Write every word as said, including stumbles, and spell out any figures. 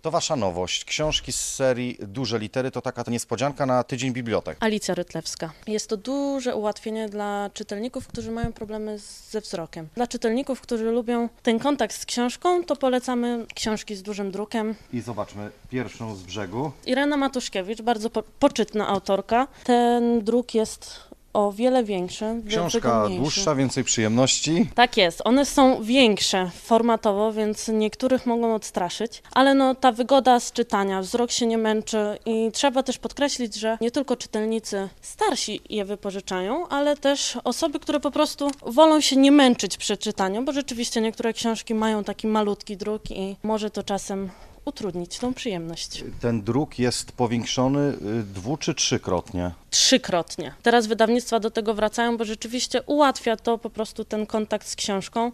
To wasza nowość. Książki z serii Duże Litery to taka niespodzianka na tydzień bibliotek. Alicja Rytlewska. Jest to duże ułatwienie dla czytelników, którzy mają problemy z, ze wzrokiem. Dla czytelników, którzy lubią ten kontakt z książką, to polecamy książki z dużym drukiem. I zobaczmy pierwszą z brzegu. Irena Matuszkiewicz, bardzo po, poczytna autorka. Ten druk jest o wiele większy. Książka dłuższa, więcej przyjemności. Tak jest, one są większe formatowo, więc niektórych mogą odstraszyć, ale no ta wygoda z czytania, wzrok się nie męczy i trzeba też podkreślić, że nie tylko czytelnicy starsi je wypożyczają, ale też osoby, które po prostu wolą się nie męczyć przy czytaniu, bo rzeczywiście niektóre książki mają taki malutki druk i może to czasem utrudnić tą przyjemność. Ten druk jest powiększony dwu czy trzykrotnie? Trzykrotnie. Teraz wydawnictwa do tego wracają, bo rzeczywiście ułatwia to po prostu ten kontakt z książką.